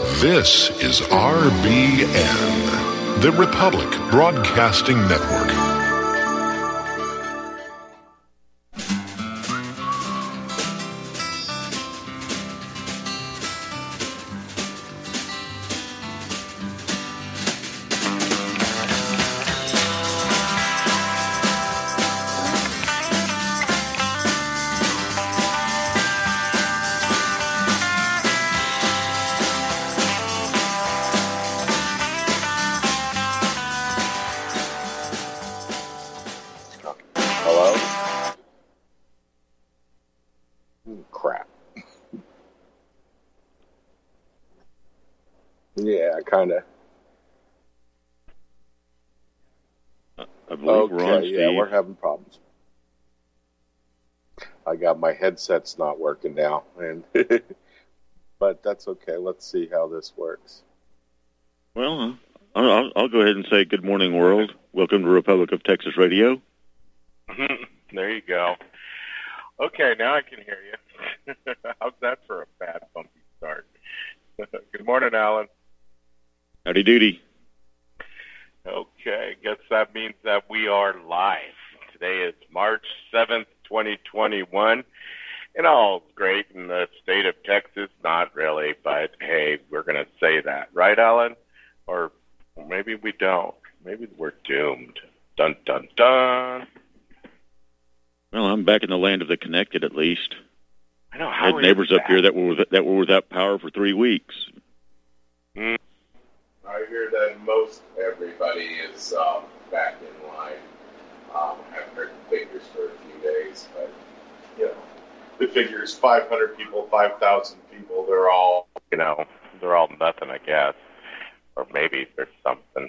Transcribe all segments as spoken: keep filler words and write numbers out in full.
This is R B N, the Republic Broadcasting Network. Yeah, kind of. I believe okay, we're on, yeah, Steve. we're having problems. I got my headset's not working now, and but that's okay. Let's see how this works. Well, I'll, I'll go ahead and say good morning, world. Welcome to Republic of Texas Radio. There you go. Okay, now I can hear you. How's that for a bad, bumpy start? Good morning, Alan. Howdy doody. Okay, guess that means that we are live. Today is March seventh, twenty twenty-one. And all's great in the state of Texas. Not really, but hey, we're going to say that. Right, Alan? Or maybe we don't. Maybe we're doomed. Dun, dun, dun. Well, I'm back in the land of the connected, at least. I know. I How had are neighbors you up here that were, that were without power for three weeks. Mm. I hear that most everybody is um, back in line. Um, I haven't heard the figures for a few days, but, you know, the figures, five hundred people, five thousand people, they're all, You know, they're all nothing, I guess. Or maybe there's something.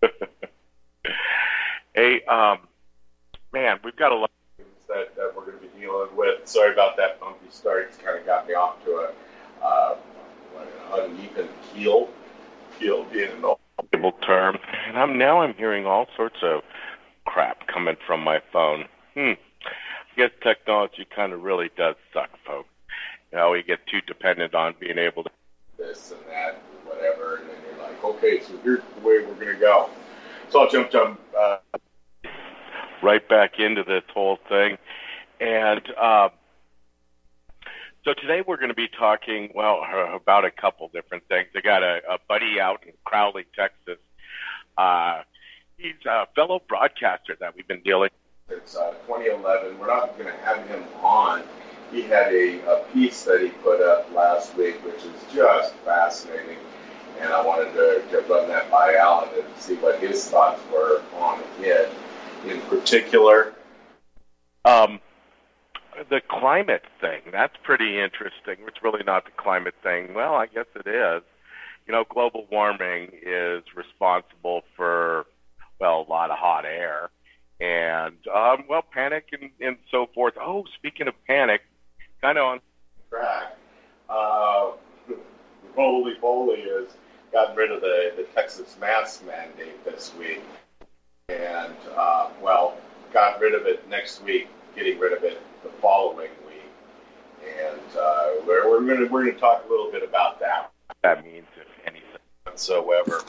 Hey, um, man, we've got a lot things that, that we're going to be dealing with. Sorry about that bumpy start. It's kind of got me off to a uh, what, an uneven keel. Keel being an valuable term. And I'm now I'm hearing all sorts of crap coming from my phone. Hmm. I guess technology kind of really does suck, folks. You know, we get too dependent on being able to this and that and whatever, and then you're like, okay, so here's the way we're going to go. So I'll jump, jump, uh, right back into this whole thing. And uh, so today we're going to be talking, well, about a couple different things. I got a, a buddy out in Crowley, Texas. Uh, he's a fellow broadcaster that we've been dealing with. It's uh, twenty eleven. We're not going to have him on. He had a, a piece that he put up last week, which is just fascinating. And I wanted to, to run that by Alan and see what his thoughts were on it in particular. Um, the climate thing, that's pretty interesting. It's really not the climate thing. Well, I guess it is. You know, global warming is responsible for, well, a lot of hot air. And, um, well, panic and, and so forth. Oh, speaking of panic, kind of on track, uh, Roly Poly has gotten rid of the, the Texas mask mandate this week. And, uh, well, got rid of it next week, getting rid of it the following week. And uh, we're, we're going to we're gonna talk a little bit about that. What that means, if anything whatsoever.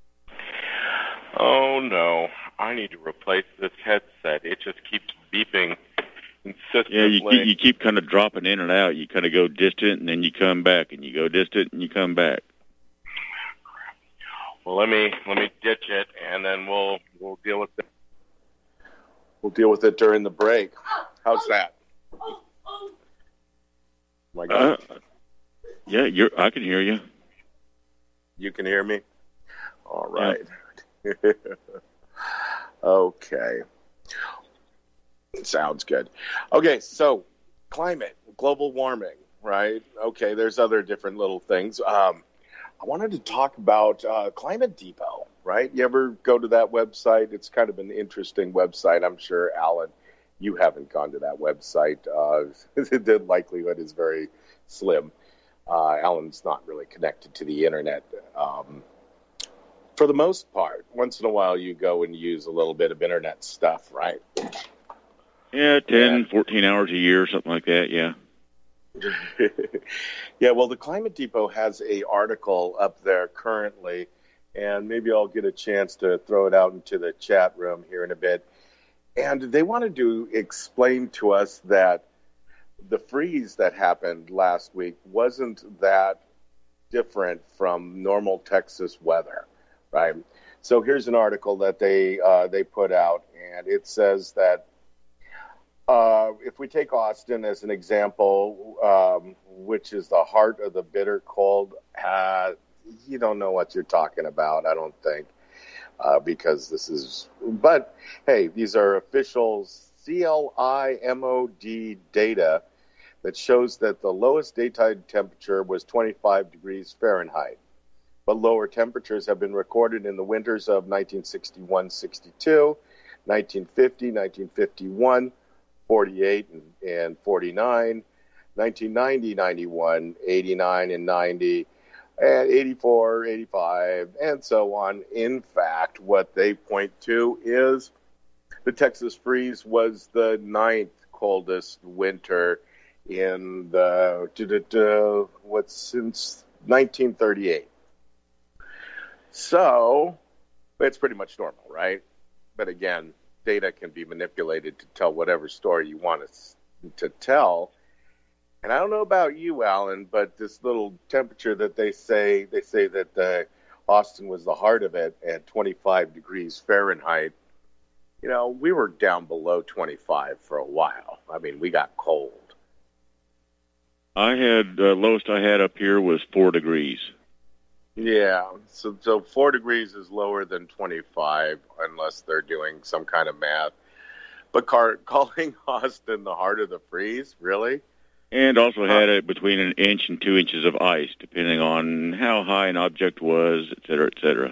Oh, no. I need to replace this headset. It just keeps beeping consistently. Yeah, you keep, you keep kind of dropping in and out. You kind of go distant, and then you come back, and you go distant, and you come back. Well, let me let me ditch it, and then we'll we'll deal with it. We'll deal with it during the break. How's that? Oh my God. Uh, yeah, you're. I can hear you. You can hear me? All right. Yeah. Okay. Sounds good. Okay, so climate, global warming, right? Okay, there's other different little things. Um, I wanted to talk about uh, Climate Depot, right? You ever go to that website? It's kind of an interesting website. I'm sure, Alan, you haven't gone to that website. Uh, the likelihood is very slim. Uh, Alan's not really connected to the internet. Um, for the most part, once in a while you go and use a little bit of internet stuff, right? Yeah, ten, yeah. fourteen hours a year, something like that, yeah. Yeah, well, the Climate Depot has a article up there currently, and maybe I'll get a chance to throw it out into the chat room here in a bit. And they wanted to explain to us that the freeze that happened last week wasn't that different from normal Texas weather, right? So here's an article that they uh, they put out, and it says that uh, if we take Austin as an example, um, which is the heart of the bitter cold, uh, you don't know what you're talking about, I don't think, uh, because this is, but hey, these are official C L I M O D data that shows that the lowest daytime temperature was twenty-five degrees Fahrenheit. But lower temperatures have been recorded in the winters of nineteen sixty-one sixty-two, nineteen fifty, nineteen fifty-one, forty-eight, and, and forty-nine, nineteen ninety, ninety-one, eighty-nine, and ninety, and eighty-four, eighty-five, and so on. In fact, what they point to is the Texas freeze was the ninth coldest winter in the, what's since nineteen thirty-eight. So it's pretty much normal, right? But again, data can be manipulated to tell whatever story you want to, to tell. And I don't know about you, Alan, but this little temperature that they say, they say that the Austin was the heart of it at twenty-five degrees Fahrenheit. You know, we were down below twenty-five for a while. I mean, we got cold. I had, uh, lowest I had up here was four degrees. Yeah, so so four degrees is lower than twenty-five unless they're doing some kind of math. But car, calling Austin the heart of the freeze, really? And also had it between an inch and two inches of ice, depending on how high an object was, et cetera, et cetera.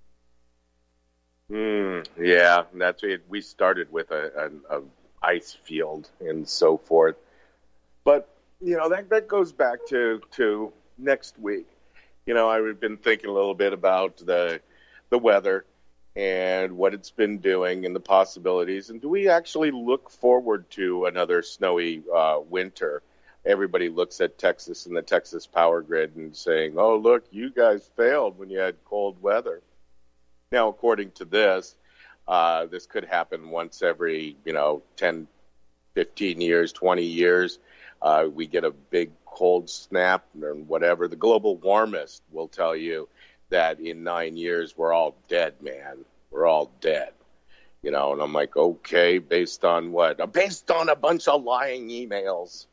Mm, yeah, that's it. We started with a, a, a ice field and so forth. But, you know, that, that goes back to, to next week. You know, I've been thinking a little bit about the the weather and what it's been doing and the possibilities. And do we actually look forward to another snowy uh, winter? Everybody looks at Texas and the Texas power grid and saying, oh, look, you guys failed when you had cold weather. Now, according to this, uh, this could happen once every, you know, ten, fifteen years, twenty years. Uh, we get a big cold snap or whatever. The global warmist will tell you that in nine years we're all dead, man. We're all dead. You know, and I'm like, okay, based on what? Based on a bunch of lying emails.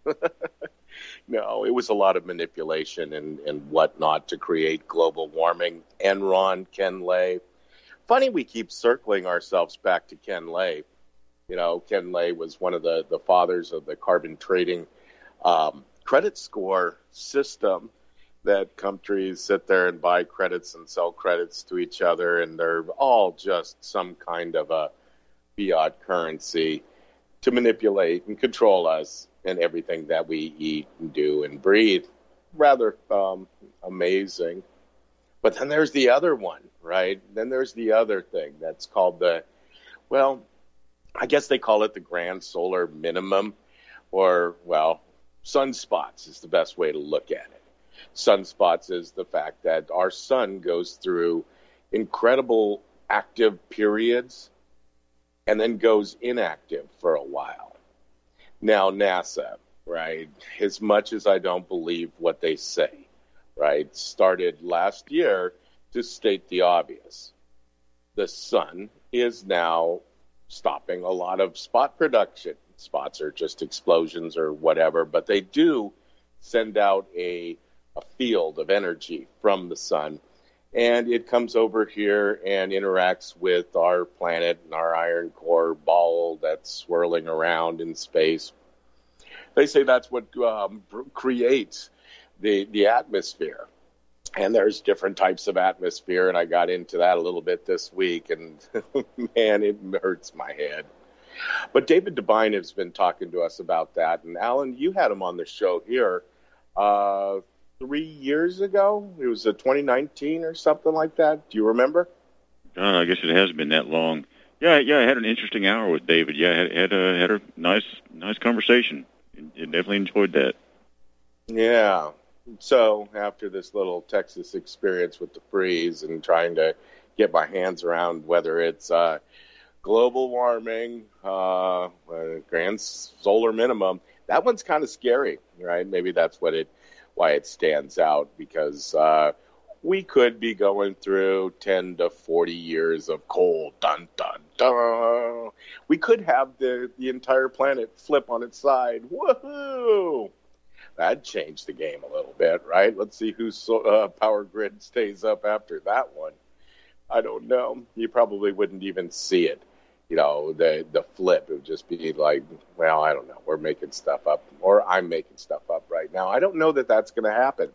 No, it was a lot of manipulation and, and whatnot to create global warming. Enron, Ken Lay. Funny we keep circling ourselves back to Ken Lay. You know, Ken Lay was one of the, the fathers of the carbon trading um, credit score system that countries sit there and buy credits and sell credits to each other, and they're all just some kind of a fiat currency to manipulate and control us and everything that we eat and do and breathe. Rather um, amazing. But then there's the other one, right? Then there's the other thing that's called the, well, I guess they call it the grand solar minimum, or, well, sunspots is the best way to look at it. Sunspots is the fact that our sun goes through incredible active periods and then goes inactive for a while. Now, NASA, right, as much as I don't believe what they say, right, started last year to state the obvious. The sun is now stopping a lot of spot production. Spots are just explosions or whatever, but they do send out a, a field of energy from the sun, and it comes over here and interacts with our planet and our iron core ball that's swirling around in space. They say that's what um, creates the, the atmosphere. And there's different types of atmosphere, and I got into that a little bit this week, and man, it hurts my head. But David Devine has been talking to us about that. And, Alan, you had him on the show here uh, three years ago. It was a twenty nineteen or something like that. Do you remember? Uh, I guess it hasn't been that long. Yeah, yeah, I had an interesting hour with David. Yeah, I had, had, a, had a nice nice conversation. I definitely enjoyed that. Yeah, so after this little Texas experience with the freeze and trying to get my hands around whether it's uh, global warming, uh, uh, grand solar minimum, that one's kind of scary, right? Maybe that's what it, why it stands out, because uh, we could be going through ten to forty years of cold. Dun, dun, dun. We could have the, the entire planet flip on its side. Woohoo! That'd change the game a little bit, right? Let's see whose uh, power grid stays up after that one. I don't know. You probably wouldn't even see it. You know, the the flip, it would just be like, well, I don't know. We're making stuff up, or I'm making stuff up right now. I don't know that that's going to happen.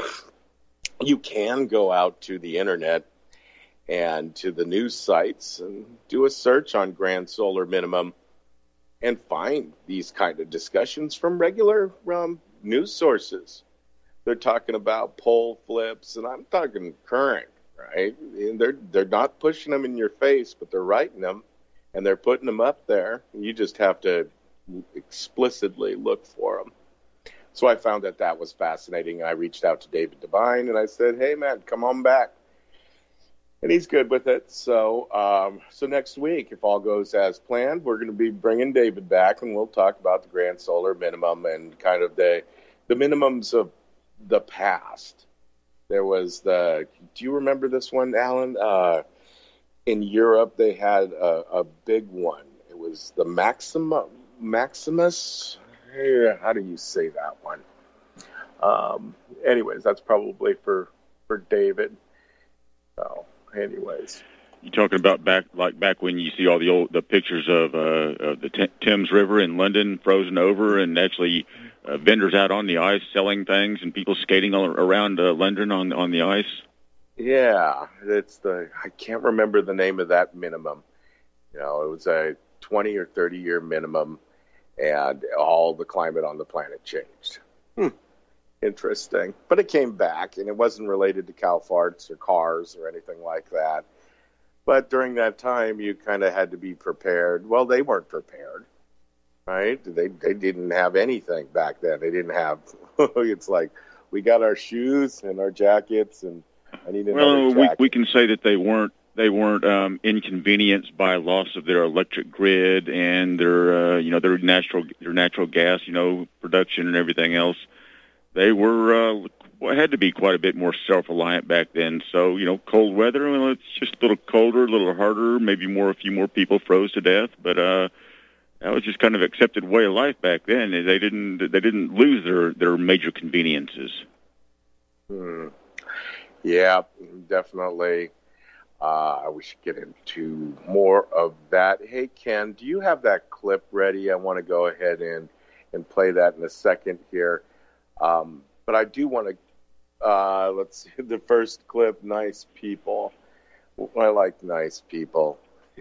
You can go out to the internet and to the news sites and do a search on grand solar minimum and find these kind of discussions from regular um, news sources. They're talking about pole flips, and I'm talking current, right? And they're they're not pushing them in your face, but they're writing them, and they're putting them up there. You just have to explicitly look for them. So I found that that was fascinating. I reached out to David Devine, and I said, hey, man, come on back. And he's good with it. So um, so next week, if all goes as planned, we're going to be bringing David back, and we'll talk about the grand solar minimum and kind of the the minimums of the past. There was the, do you remember this one, Alan? Uh, in Europe, they had a, a big one. It was the Maxima, Maximus. How do you say that one? Um, anyways, that's probably for, for David. So, anyways. You talking about back, like back when you see all the old the pictures of, uh, of the T- Thames River in London frozen over, and actually uh, vendors out on the ice selling things, and people skating all around uh, London on on the ice. Yeah, it's the I can't remember the name of that minimum. You know, it was a twenty or thirty year minimum, and all the climate on the planet changed. Hmm. Interesting, but it came back, and it wasn't related to cow farts or cars or anything like that. But during that time, you kind of had to be prepared. Well, they weren't prepared, right? They they didn't have anything back then. They didn't have. It's like we got our shoes and our jackets, and I need another well, jacket. we we can say that they weren't they weren't um, inconvenienced by loss of their electric grid and their uh, you know their natural their natural gas you know production and everything else. They were. Uh, Well, it had to be quite a bit more self-reliant back then. So, you know, cold weather, well, it's just a little colder, a little harder, maybe more, a few more people froze to death. But uh, that was just kind of accepted way of life back then. They didn't they didn't lose their, their major conveniences. Hmm. Yeah, definitely. Uh, we should get into more of that. Hey, Ken, do you have that clip ready? I want to go ahead and, and play that in a second here. Um, but I do want to Uh, let's see, the first clip, nice people. I like nice people.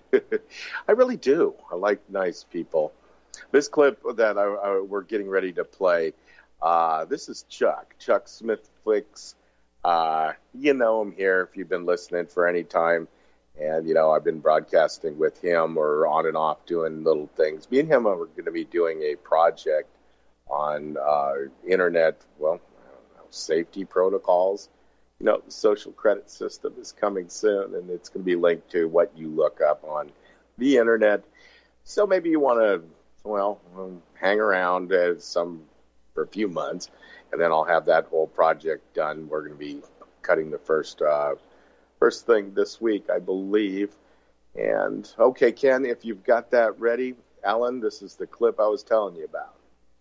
I really do. I like nice people. This clip that I, I, we're getting ready to play, uh, this is Chuck, Chuck Smith Flicks. Uh, you know him here if you've been listening for any time. And, you know, I've been broadcasting with him or on and off doing little things. Me and him are going to be doing a project on uh, internet, well, safety protocols. You know, the social credit system is coming soon, and it's going to be linked to what you look up on the internet. So maybe you want to, well, um, hang around uh, some for a few months, and then I'll have that whole project done. We're going to be cutting the first uh, first thing this week, I believe. And okay, Ken, if you've got that ready, Alan, this is the clip I was telling you about.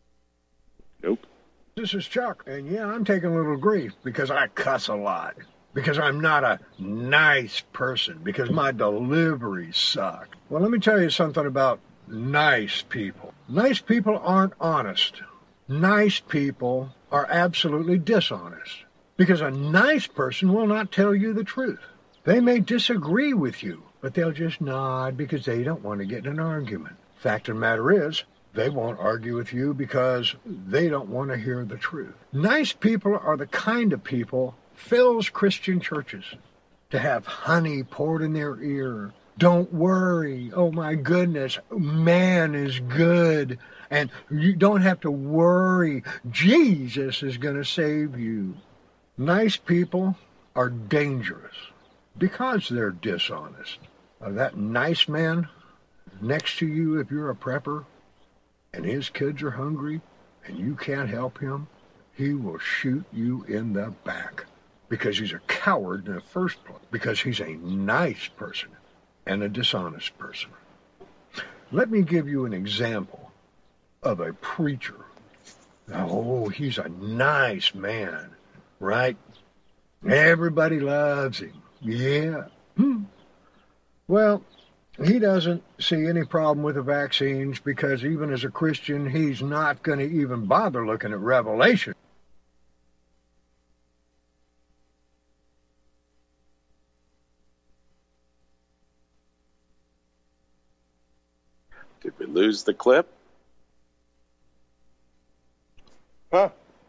Nope. This is Chuck, and yeah, I'm taking a little grief because I cuss a lot, because I'm not a nice person, because my deliveries suck. Well, let me tell you something about nice people. Nice people aren't honest. Nice people are absolutely dishonest, because a nice person will not tell you the truth. They may disagree with you, but they'll just nod because they don't want to get in an argument. Fact of the matter is, they won't argue with you because they don't want to hear the truth. Nice people are the kind of people fills Christian churches. To have honey poured in their ear, Don't worry. Oh my goodness, man is good. And you don't have to worry. Jesus is going to save you. Nice people are dangerous because they're dishonest. Uh, that nice man next to you, if you're a prepper, and his kids are hungry, and you can't help him, he will shoot you in the back because he's a coward in the first place, because he's a nice person and a dishonest person. Let me give you an example of a preacher. Oh, he's a nice man, right? Everybody loves him. Yeah. Hmm. Well, he doesn't see any problem with the vaccines because even as a Christian, he's not going to even bother looking at Revelation. Did we lose the clip? Huh.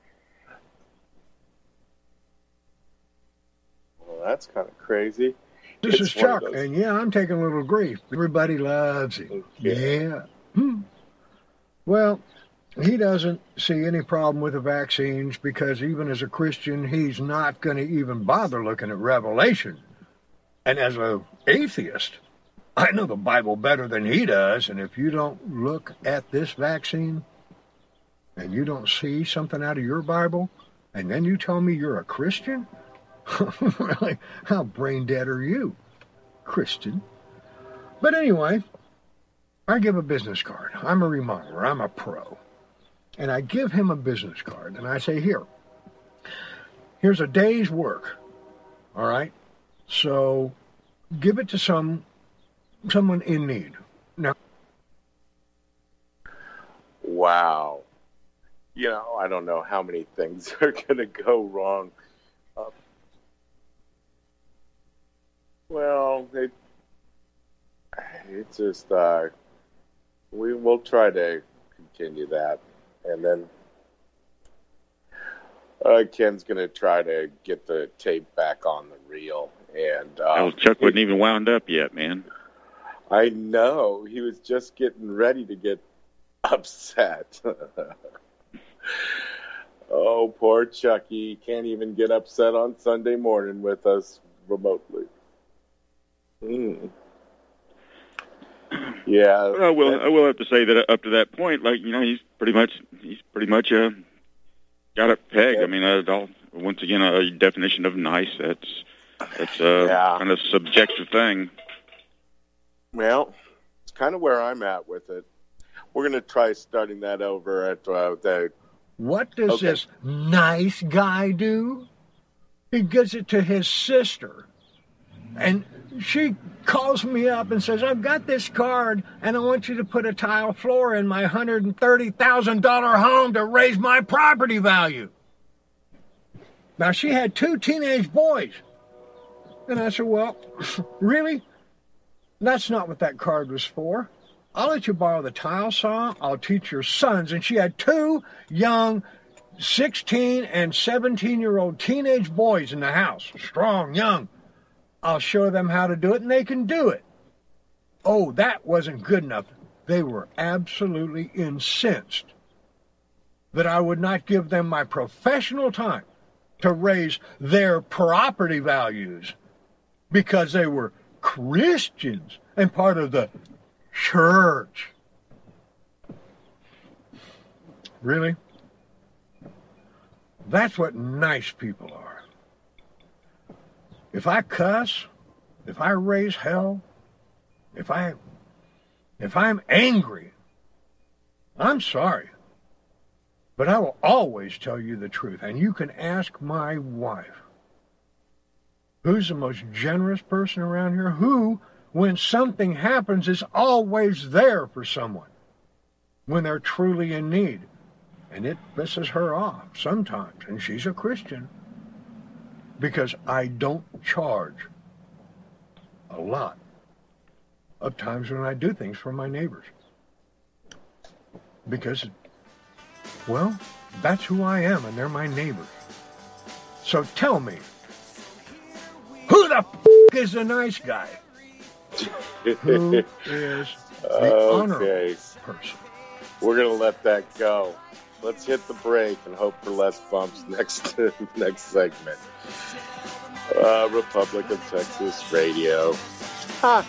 Well, that's kind of crazy. This It's is one of Chuck, those- and yeah, I'm taking a little grief. Everybody loves him. Yeah. Yeah. Hmm. Well, he doesn't see any problem with the vaccines because even as a Christian, he's not going to even bother looking at Revelation. And as an atheist, I know the Bible better than he does, and if you don't look at this vaccine and you don't see something out of your Bible, and then you tell me you're a Christian? Really? How brain dead are you, Christian? But anyway, I give a business card. I'm a remodeler. I'm a pro. And I give him a business card, and I say, here, here's a day's work, all right? So give it to some someone in need. Now, Wow. You know, I don't know how many things are going to go wrong. Uh, well, it, it's just, uh, we will try to continue that. And then uh, Ken's going to try to get the tape back on the reel. And uh, Well, Chuck wasn't even wound up yet, man. I know. He was just getting ready to get upset. Oh, poor Chucky. Can't even get upset on Sunday morning with us remotely. Mm. Yeah. Well, well, I will have to say that up to that point, like, you know, he's pretty much he's pretty much uh, got it pegged. Yeah. I mean, uh, all, once again, a definition of nice. That's that's a Yeah. kind of subjective thing. Well, it's kind of where I'm at with it. We're going to try starting that over at uh, the... what does Okay. this nice guy do? He gives it to his sister. And she calls me up and says, I've got this card, and I want you to put a tile floor in my one hundred thirty thousand dollars home to raise my property value. Now, she had two teenage boys. And I said, well, really? That's not what that card was for. I'll let you borrow the tile saw. I'll teach your sons. And she had two young sixteen and seventeen-year-old teenage boys in the house. Strong, young. I'll show them how to do it, and they can do it. Oh, that wasn't good enough. They were absolutely incensed that I would not give them my professional time to raise their property values because they were Christians and part of the church. Really? That's what nice people are. If I cuss, if I raise hell, if I if I'm angry, I'm sorry. But I will always tell you the truth. And you can ask my wife, who's the most generous person around here, who, when something happens, is always there for someone when they're truly in need. And it pisses her off sometimes, and she's a Christian, because I don't charge a lot of times when I do things for my neighbors. Because, well, that's who I am, and they're my neighbors. So tell me, who the f*** is the nice guy? Who is the Okay. honorable person? We're going to let that go. Let's hit the break and hope for less bumps next next segment. Uh, Republic of Texas Radio. Ha!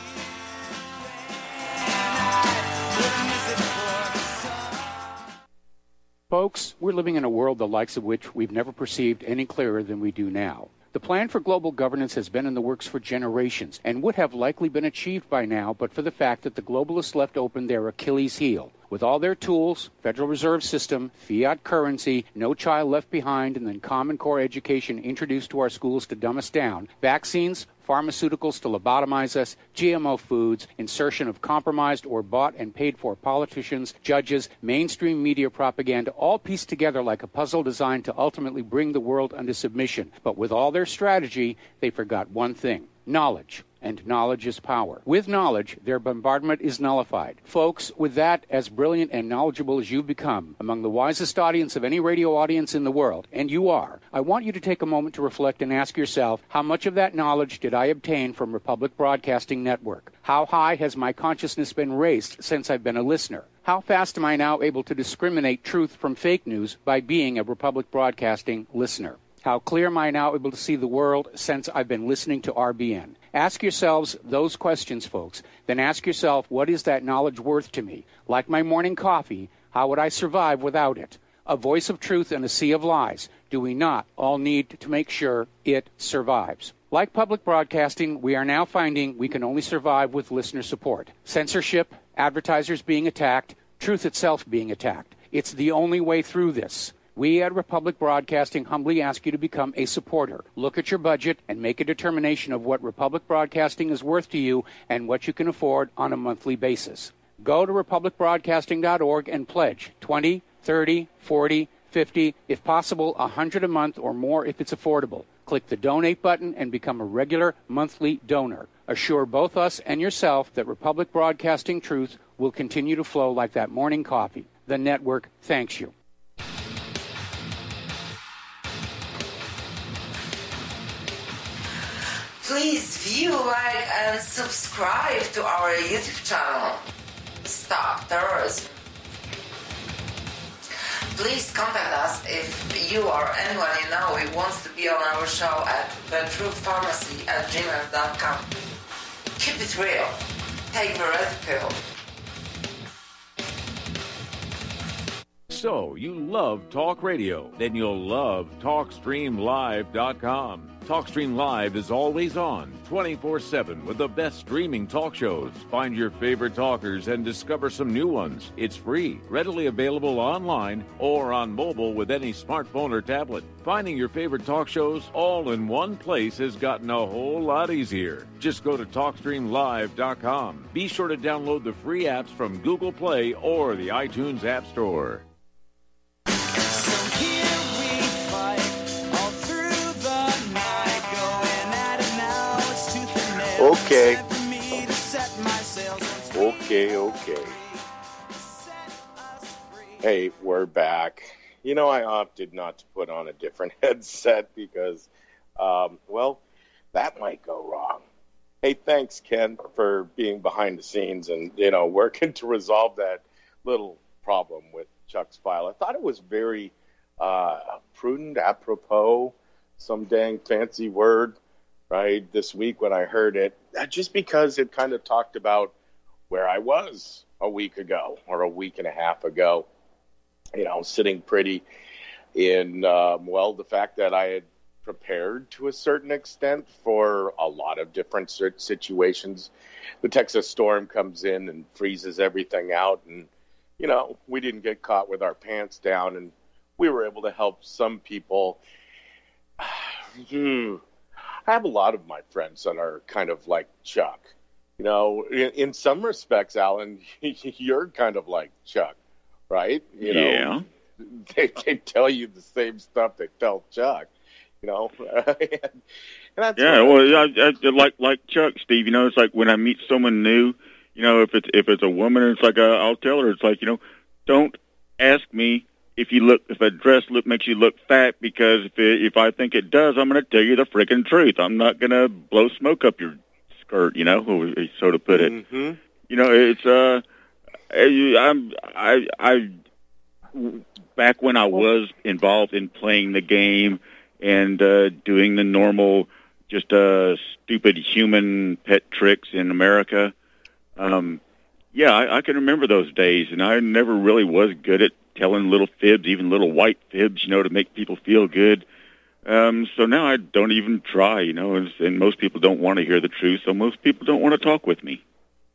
Folks, we're living in a world the likes of which we've never perceived any clearer than we do now. The plan for global governance has been in the works for generations and would have likely been achieved by now but for the fact that the globalists left open their Achilles heel. With all their tools, Federal Reserve System, fiat currency, no child left behind, and then Common Core education introduced to our schools to dumb us down, vaccines, pharmaceuticals to lobotomize us, G M O foods, insertion of compromised or bought and paid for politicians, judges, mainstream media propaganda, all pieced together like a puzzle designed to ultimately bring the world under submission. But with all their strategy, they forgot one thing: knowledge. And knowledge is power. With knowledge, their bombardment is nullified. Folks, with that, as brilliant and knowledgeable as you've become, among the wisest audience of any radio audience in the world, and you are, I want you to take a moment to reflect and ask yourself, how much of that knowledge did I obtain from Republic Broadcasting Network? How high has my consciousness been raised since I've been a listener? How fast am I now able to discriminate truth from fake news by being a Republic Broadcasting listener? How clear am I now able to see the world since I've been listening to R B N? Ask yourselves those questions, folks. Then ask yourself, what is that knowledge worth to me? Like my morning coffee, how would I survive without it? A voice of truth in a sea of lies. Do we not all need to make sure it survives? Like public broadcasting, we are now finding we can only survive with listener support. Censorship, advertisers being attacked, truth itself being attacked. It's the only way through this. We at Republic Broadcasting humbly ask you to become a supporter. Look at your budget and make a determination of what Republic Broadcasting is worth to you and what you can afford on a monthly basis. Go to republic broadcasting dot org and pledge twenty, thirty, forty, fifty, if possible, one hundred a month or more if it's affordable. Click the donate button and become a regular monthly donor. Assure both us and yourself that Republic Broadcasting truth will continue to flow like that morning coffee. The network thanks you. Please view, like, and subscribe to our YouTube channel, Stop Terrorism. Please contact us if you or anyone you know who wants to be on our show at the truth pharmacy at gmail dot com. Keep it real. Take the red pill. So, you love talk radio? Then you'll love talk stream live dot com. TalkStream Live is always on, twenty-four seven, with the best streaming talk shows. Find your favorite talkers and discover some new ones. It's free, readily available online or on mobile with any smartphone or tablet. Finding your favorite talk shows all in one place has gotten a whole lot easier. Just go to talk stream live dot com. Be sure to download the free apps from Google Play or the iTunes App Store. Okay. Okay, okay. Hey, we're back. You know, I opted not to put on a different headset because, um, well, that might go wrong. Hey, thanks, Ken, for being behind the scenes and, you know, working to resolve that little problem with Chuck's file. I thought it was very uh, prudent, apropos, some dang fancy word. Right, this week when I heard it, just because it kind of talked about where I was a week ago or a week and a half ago, you know, sitting pretty in, um, well, the fact that I had prepared to a certain extent for a lot of different situations. The Texas storm comes in and freezes everything out, and, you know, we didn't get caught with our pants down, and we were able to help some people. Hmm. I have a lot of my friends that are kind of like Chuck. You know, in, in some respects, Alan, you're kind of like Chuck, right? You know, yeah. They, they tell you the same stuff they tell Chuck, you know. and that's yeah, well, I, I, like like Chuck, Steve, you know, it's like when I meet someone new, you know, if it's, if it's a woman, it's like, uh, I'll tell her, it's like, you know, don't ask me if you look, if a dress look makes you look fat, because if it, if I think it does, I'm going to tell you the freaking truth. I'm not going to blow smoke up your skirt, you know, so to put it. Mm-hmm. You know, it's uh, I'm I I back when I was involved in playing the game and uh, doing the normal, just uh, stupid human pet tricks in America. Um, yeah, I, I can remember those days, and I never really was good at telling little fibs, even little white fibs, you know, to make people feel good. Um, so now I don't even try, you know, and, and most people don't want to hear the truth, so most people don't want to talk with me.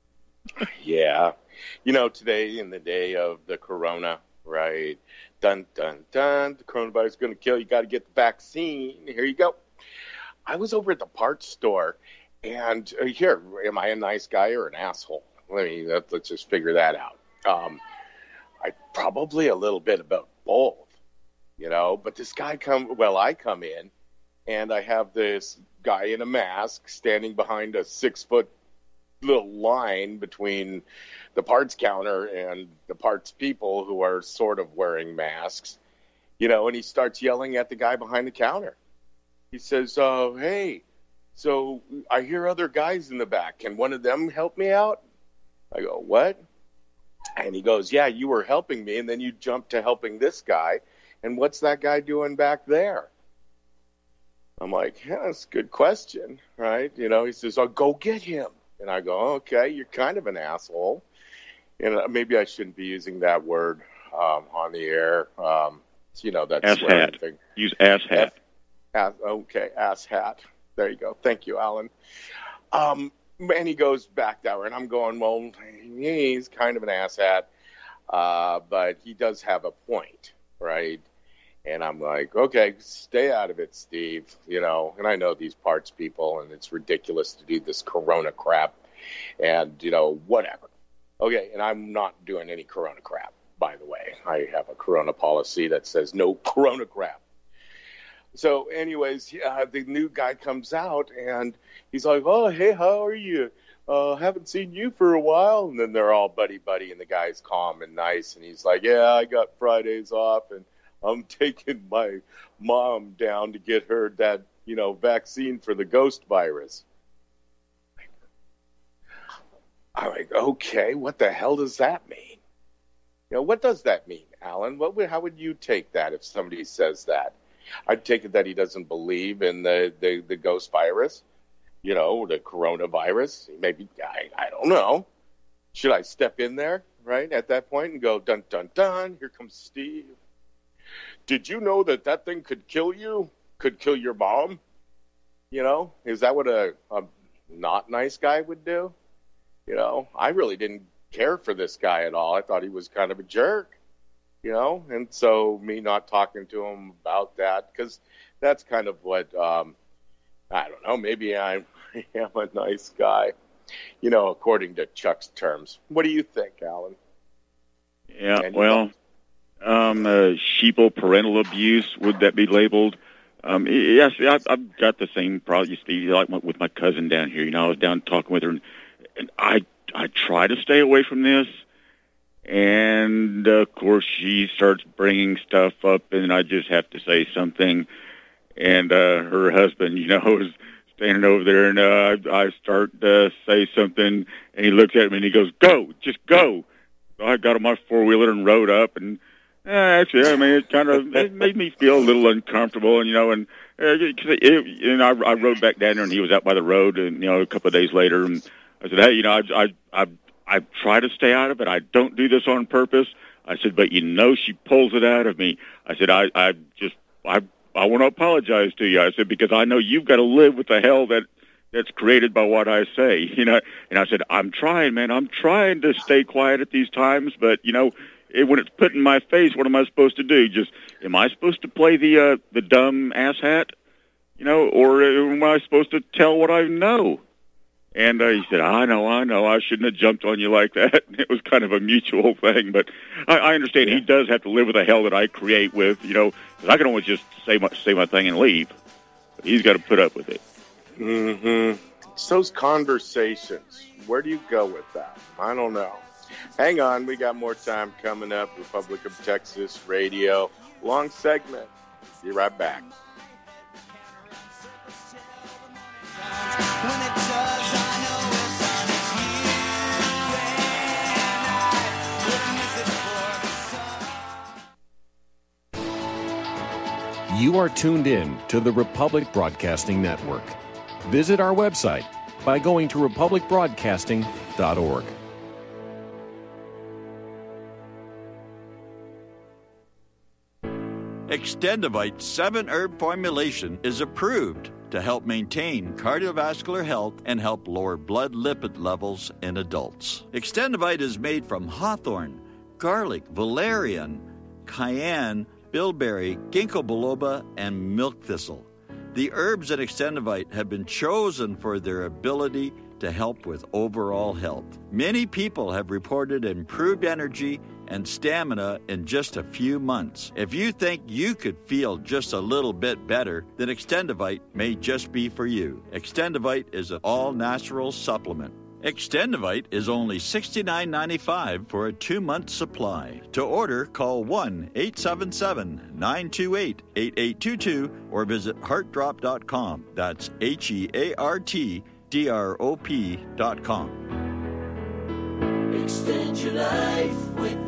Yeah. You know, today in the day of the corona, right? Dun, dun, dun. The coronavirus is going to kill you. Got to get the vaccine. Here you go. I was over at the parts store, and uh, here, am I a nice guy or an asshole? Let me, let, let's just figure that out. Um, I probably a little bit about both, you know, but this guy come, well, I come in, and I have this guy in a mask standing behind a six-foot little line between the parts counter and the parts people who are sort of wearing masks, you know, and he starts yelling at the guy behind the counter. He says, uh, hey, so I hear other guys in the back. Can one of them help me out? I go, what? And he goes, yeah, you were helping me, and then you jumped to helping this guy. And what's that guy doing back there? I'm like, yeah, that's a good question, right? You know, he says, oh, go get him. And I go, okay, you're kind of an asshole. And maybe I shouldn't be using that word um, on the air. Um, you know, that's ass hat. Thing. Use ass hat. Ass, okay, ass hat. There you go. Thank you, Alan. Um, and he goes back there, and I'm going, well, he's kind of an ass hat, uh, but he does have a point, right? And I'm like, okay, stay out of it, Steve. You know, and I know these parts people, and it's ridiculous to do this corona crap. And, you know, whatever. Okay, and I'm not doing any corona crap, by the way. I have a corona policy that says no corona crap. So anyways, uh, the new guy comes out, and he's like, oh, hey, how are you? Uh, haven't seen you for a while. And then they're all buddy-buddy, and the guy's calm and nice. And he's like, yeah, I got Fridays off, and I'm taking my mom down to get her that, you know, vaccine for the ghost virus. I'm like, okay, what the hell does that mean? You know, what does that mean, Alan? What would, how would you take that if somebody says that? I'd take it that he doesn't believe in the, the, the ghost virus, you know, the coronavirus. Maybe, I, I don't know. Should I step in there, right, at that point and go, dun, dun, dun, here comes Steve. Did you know that that thing could kill you? Could kill your mom? You know, is that what a, a not nice guy would do? You know, I really didn't care for this guy at all. I thought he was kind of a jerk, you know, and so me not talking to him about that, because that's kind of what, um, I don't know, maybe I am a nice guy, you know, according to Chuck's terms. What do you think, Alan? Yeah, and well... Um, uh, sheeple parental abuse, would that be labeled? Um, yes, I, I've got the same problem, Steve, like my, with my cousin down here. You know, I was down talking with her, and, and I I try to stay away from this, and, uh, of course, she starts bringing stuff up, and I just have to say something, and uh, her husband, you know, is standing over there, and uh, I, I start to say something, and he looks at me, and he goes, go, just go. So I got on my four-wheeler and rode up, and Uh, actually, I mean, it kind of it made me feel a little uncomfortable, and you know, and uh, it, it, and I, I rode back down there, and he was out by the road, and you know, a couple of days later, and I said, hey, you know, I I I, I try to stay out of it. I don't do this on purpose. I said, but you know, she pulls it out of me. I said, I I just I I want to apologize to you. I said, because I know you've got to live with the hell that that's created by what I say, you know. And I said, I'm trying, man. I'm trying to stay quiet at these times, but you know. It, when it's put in my face, what am I supposed to do? Just, am I supposed to play the uh, the dumb ass hat, you know, or am I supposed to tell what I know? And uh, he said, I know, I know, I shouldn't have jumped on you like that. It was kind of a mutual thing, but I, I understand yeah. He does have to live with the hell that I create with, you know, because I can always just say my, say my thing and leave. But he's got to put up with it. Mm-hmm. It's those conversations. Where do you go with that? I don't know. Hang on, we got more time coming up. Republic of Texas Radio. Long segment. Be right back. When it does, I know You are tuned in to the Republic Broadcasting Network. Visit our website by going to republic broadcasting dot org. Extendivite seven herb formulation is approved to help maintain cardiovascular health and help lower blood lipid levels in adults. Extendivite is made from hawthorn, garlic, valerian, cayenne, bilberry, ginkgo biloba, and milk thistle. The herbs in Extendivite have been chosen for their ability to help with overall health. Many people have reported improved energy and stamina in just a few months. If you think you could feel just a little bit better, then Extendivite may just be for you. Extendivite is an all-natural supplement. Extendivite is only sixty-nine ninety-five for a two-month supply. To order, call one eight seven seven, nine two eight, eight eight two two or visit heart drop dot com. That's H E A R T D R O P dot com. Extend your life with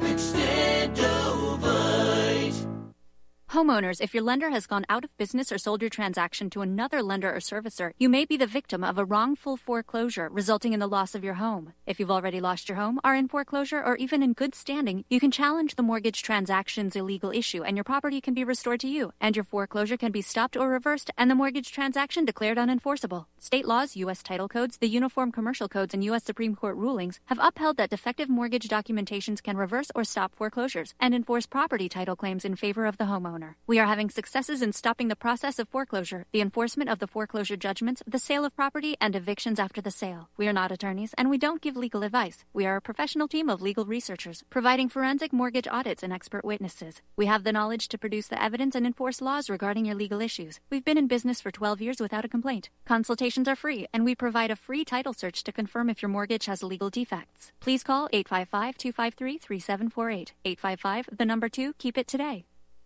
Extendivite. Homeowners, if your lender has gone out of business or sold your transaction to another lender or servicer, you may be the victim of a wrongful foreclosure, resulting in the loss of your home. If you've already lost your home, are in foreclosure, or even in good standing, you can challenge the mortgage transaction's illegal issue, and your property can be restored to you, and your foreclosure can be stopped or reversed, and the mortgage transaction declared unenforceable. State laws, U S title codes, the Uniform Commercial Codes, and U S Supreme Court rulings have upheld that defective mortgage documentations can reverse or stop foreclosures and enforce property title claims in favor of the homeowner. We are having successes in stopping the process of foreclosure, the enforcement of the foreclosure judgments, the sale of property, and evictions after the sale. We are not attorneys, and we don't give legal advice. We are a professional team of legal researchers, providing forensic mortgage audits and expert witnesses. We have the knowledge to produce the evidence and enforce laws regarding your legal issues. We've been in business for twelve years without a complaint. Consultations are free, and we provide a free title search to confirm if your mortgage has legal defects. Please call eight five five, two five three, three seven four eight. eight five five, the number two, keep it today.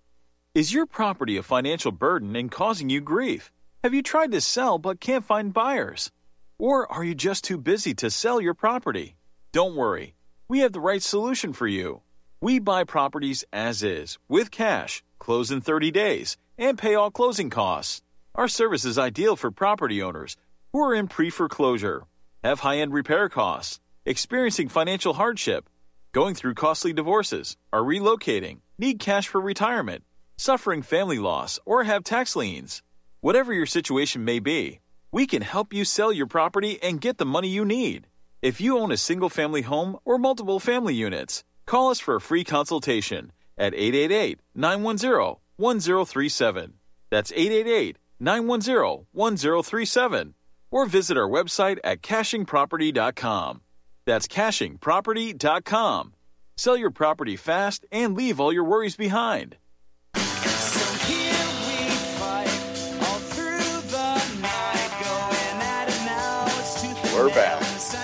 Is your property a financial burden and causing you grief? Have you tried to sell but can't find buyers? Or are you just too busy to sell your property? Don't worry, we have the right solution for you. We buy properties as is, with cash, close in thirty days, and pay all closing costs. Our service is ideal for property owners who are in pre-foreclosure, have high-end repair costs, experiencing financial hardship, going through costly divorces, are relocating, need cash for retirement, suffering family loss, or have tax liens. Whatever your situation may be, we can help you sell your property and get the money you need. If you own a single-family home or multiple family units, call us for a free consultation at eight eight eight, nine one zero, one zero three seven. That's eight eight eight, nine one zero, one zero three seven. Or visit our website at caching property dot com. That's caching property dot com. Sell your property fast and leave all your worries behind. We're back.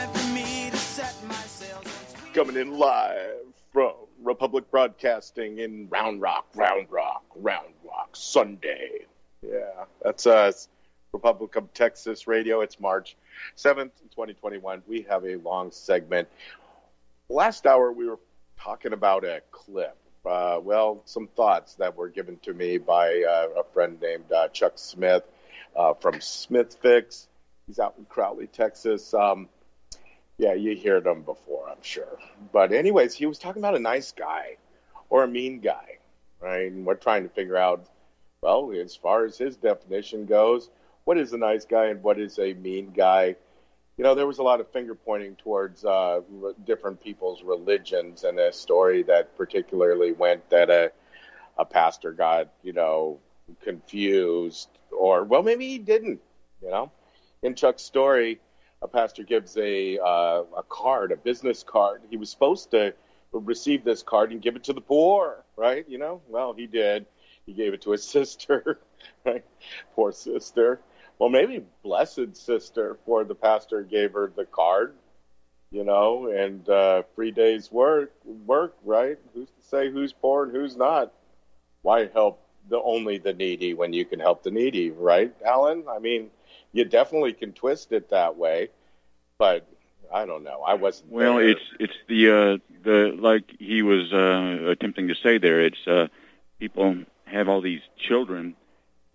Coming in live from Republic Broadcasting in Round Rock, Round Rock, Round Rock, Sunday. Yeah, that's us. Republic of Texas Radio. It's March seventh, twenty twenty-one. We have a long segment. Last hour, we were talking about a clip. Uh, well, some thoughts that were given to me by uh, a friend named uh, Chuck Smith uh, from Smith Fix. He's out in Crowley, Texas. Um, yeah, you heard him before, I'm sure. But anyways, he was talking about a nice guy or a mean guy, right? And we're trying to figure out, well, as far as his definition goes, what is a nice guy and what is a mean guy? You know, there was a lot of finger pointing towards uh, different people's religions, and a story that particularly went that a, a pastor got, you know, confused, or, well, maybe he didn't, you know. In Chuck's story, a pastor gives a uh, a card, a business card. He was supposed to receive this card and give it to the poor, right? You know, well, he did. He gave it to his sister, right? Poor sister. Well, maybe blessed sister, for the pastor gave her the card, you know, and uh, three days work, work, right? Who's to say who's poor and who's not? Why help the only the needy when you can help the needy, right, Alan? I mean, you definitely can twist it that way, but I don't know. I wasn't. Well, there. it's it's the uh, the like he was uh, attempting to say there. It's uh, people have all these children,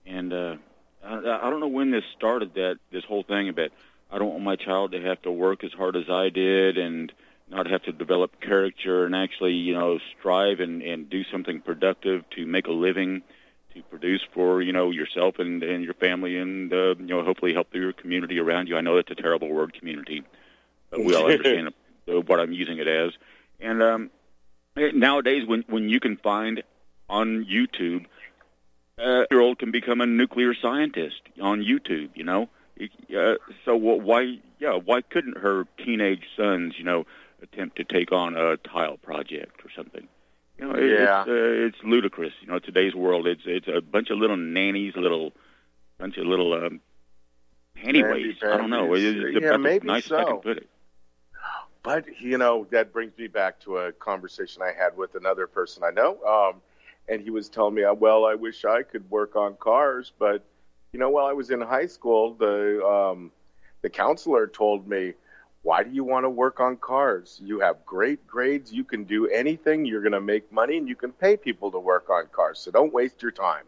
And uh, I, I don't know when this started, that this whole thing about I don't want my child to have to work as hard as I did and not have to develop character and actually, you know, strive and, and do something productive to make a living, to produce for, you know, yourself and, and your family and, uh, you know, hopefully help your community around you. I know that's a terrible word, community, but we all understand what I'm using it as. And um, nowadays, when, when you can find on YouTube, uh, year old can become a nuclear scientist on YouTube, you know. Uh, so why, yeah, why couldn't her teenage sons, you know, attempt to take on a tile project or something? You know, it, yeah. it's, uh, it's ludicrous. You know, today's world, it's it's a bunch of little nannies, little bunch of little um, pantyways. I don't know. It's, it's yeah, about maybe the nicest so. I can put it. But, you know, that brings me back to a conversation I had with another person I know. Um, and he was telling me, well, I wish I could work on cars. But, you know, while I was in high school, the um, the counselor told me, why do you want to work on cars? You have great grades. You can do anything. You're going to make money, and you can pay people to work on cars. So don't waste your time.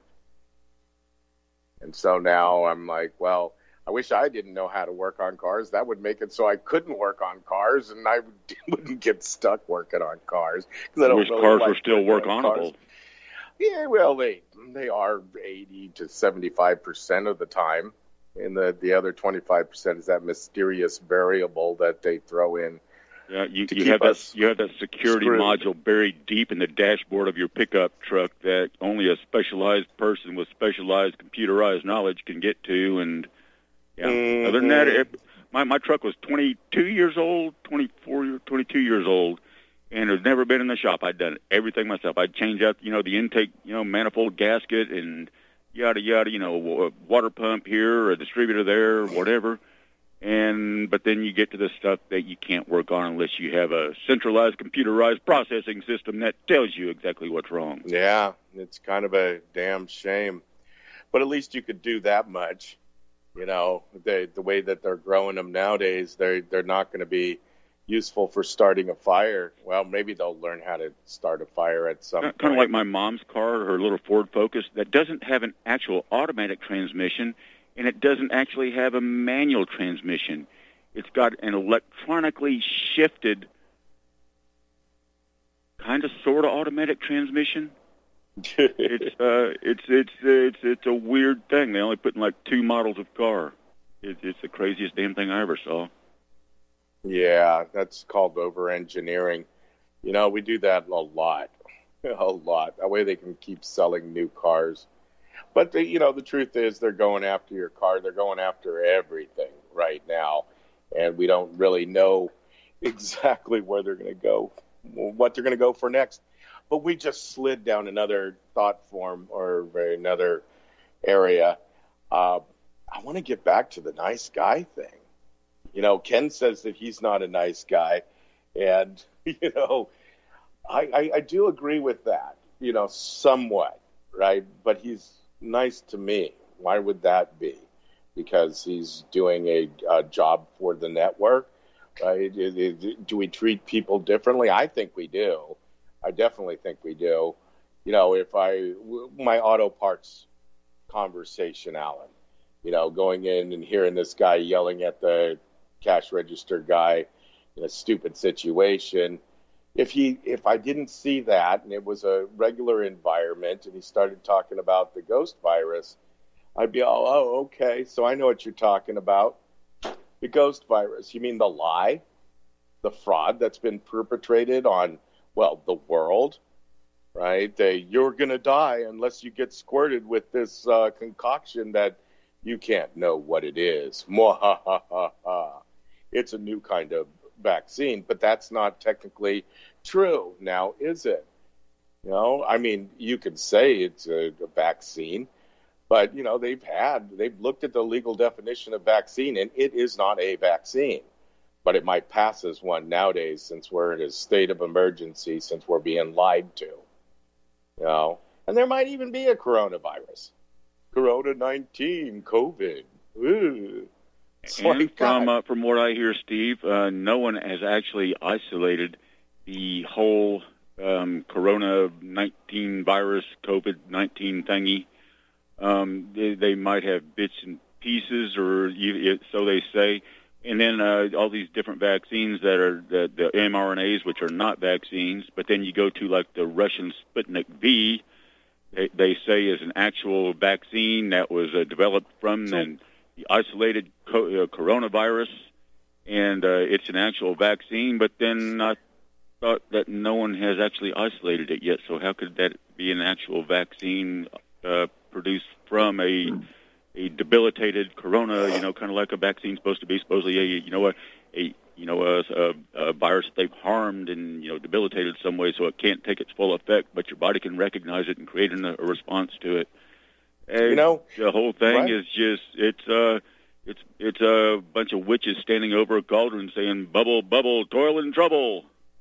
And so now I'm like, well, I wish I didn't know how to work on cars. That would make it so I couldn't work on cars, and I wouldn't get stuck working on cars. I, I don't wish really cars like were still working work on onable. cars. Yeah, well, they they are eighty to seventy-five percent of the time. And the, the other twenty-five percent is that mysterious variable that they throw in. Yeah, you, to you keep have that us you have that security screwed. module buried deep in the dashboard of your pickup truck that only a specialized person with specialized computerized knowledge can get to. And yeah, Mm-hmm. other than that, it, my my truck was twenty-two years old, twenty-four, twenty-two years old, and it had never been in the shop. I'd done everything myself. I'd change out, you know, the intake, you know, manifold gasket and yada yada, you know, a water pump here, a distributor there, whatever. And but then you get to the stuff that you can't work on unless you have a centralized computerized processing system that tells you exactly what's wrong. Yeah, it's kind of a damn shame. But at least you could do that much. You know, the the way that they're growing them nowadays, they're they're not going to be useful for starting a fire. Well, maybe they'll learn how to start a fire at some point. Kind of like my mom's car, her little Ford Focus, that doesn't have an actual automatic transmission, and it doesn't actually have a manual transmission. It's got an electronically shifted, kind of sort of automatic transmission. it's uh, it's it's it's it's a weird thing. They only put in like two models of car. It, it's the craziest damn thing I ever saw. Yeah, that's called over-engineering. You know, we do that a lot, a lot. That way they can keep selling new cars. But, the, you know, the truth is they're going after your car. They're going after everything right now. And we don't really know exactly where they're going to go, what they're going to go for next. But we just slid down another thought form or another area. Uh, I want to get back to the nice guy thing. You know, Ken says that he's not a nice guy. And, you know, I, I, I do agree with that, you know, somewhat, right? But he's nice to me. Why would that be? Because he's doing a, a job for the network, right? Do we treat people differently? I think we do. I definitely think we do. You know, if I, my auto parts conversation, Alan, you know, going in and hearing this guy yelling at the cash register guy in a stupid situation. If he, if I didn't see that and it was a regular environment and he started talking about the ghost virus, I'd be all, oh, okay. So I know what you're talking about. The ghost virus. You mean the lie, the fraud that's been perpetrated on, well, the world, right? They, you're going to die unless you get squirted with this uh, concoction that you can't know what it is. Mwahaha. It's a new kind of vaccine, but that's not technically true now, is it? You know, I mean, you could say it's a, a vaccine, but, you know, they've had, they've looked at the legal definition of vaccine, and it is not a vaccine, but it might pass as one nowadays since we're in a state of emergency, since we're being lied to, you know, and there might even be a coronavirus. Corona nineteen, COVID. Ooh. And like from uh, from what I hear, Steve, uh, no one has actually isolated the whole um, Corona nineteen virus, COVID nineteen thingy. Um, they, they might have bits and pieces, or you, it, so they say. And then uh, all these different vaccines that are the, the mRNAs, which are not vaccines. But then you go to like the Russian Sputnik V, they, they say is an actual vaccine that was uh, developed from the isolated co- uh, coronavirus, and uh, it's an actual vaccine. But then I thought that no one has actually isolated it yet. So how could that be an actual vaccine uh, produced from a a debilitated corona, you know, kind of like a vaccine's supposed to be, supposedly a, you know, a, a you know, a, a, a virus they've harmed and, you know, debilitated some way so it can't take its full effect, but your body can recognize it and create a, a response to it. And you know, the whole thing right? is just, it's, uh, it's, it's a bunch of witches standing over a cauldron saying, bubble, bubble, toil and trouble.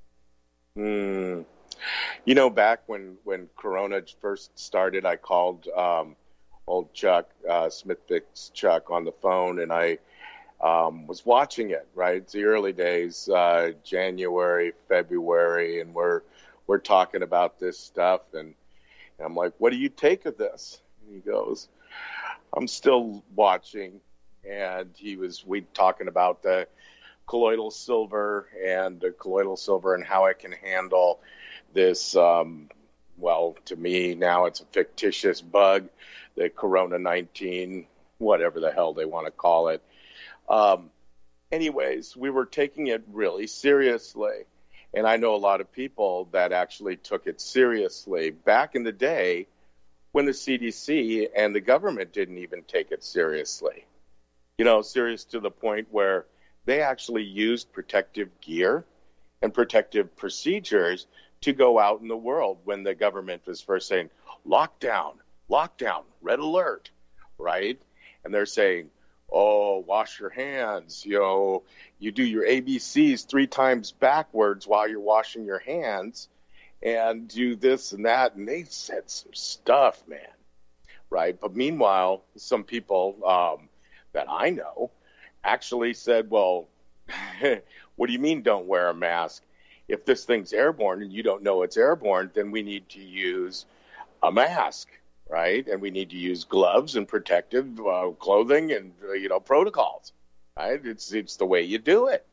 Hmm. You know, back when, when Corona first started, I called, um, old Chuck, uh, Smithwick's Chuck on the phone, and I um, was watching it, right? It's the early days, uh, January, February, and we're we're talking about this stuff, and, and I'm like, what do you take of this? And he goes, I'm still watching, and he was, we talking about the colloidal silver and the colloidal silver and how it can handle this, um, well, to me, now it's a fictitious bug, the Corona nineteen, whatever the hell they want to call it. Um, anyways, we were taking it really seriously. And I know a lot of people that actually took it seriously back in the day when the C D C and the government didn't even take it seriously. You know, serious to the point where they actually used protective gear and protective procedures to go out in the world when the government was first saying, lockdown, lockdown, red alert, right? And they're saying, oh, wash your hands. You know, you do your A B Cs three times backwards while you're washing your hands and do this and that. And they said some stuff, man, right? But meanwhile, some people um, that I know actually said, well, what do you mean don't wear a mask? If this thing's airborne and you don't know it's airborne, then we need to use a mask, right? And we need to use gloves and protective uh, clothing and, uh, you know, protocols, right? It's, it's the way you do it.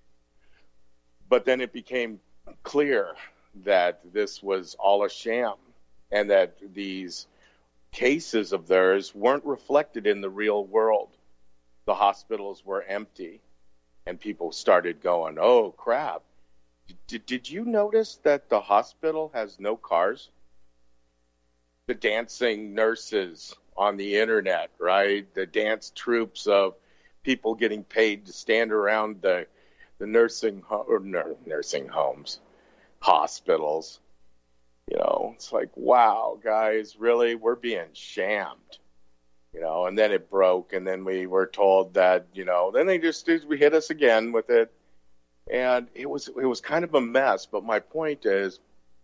But then it became clear that this was all a sham and that these cases of theirs weren't reflected in the real world. The hospitals were empty and people started going, oh, crap. Did, did you notice that the hospital has no cars? The dancing nurses on the internet, right? The dance troops of people getting paid to stand around the the nursing ho- or nur- nursing homes, hospitals. You know, it's like, wow, guys, really, we're being shammed. You know, and then it broke, and then we were told that, you know, then they just we hit us again with it. And it was it was kind of a mess, but my point is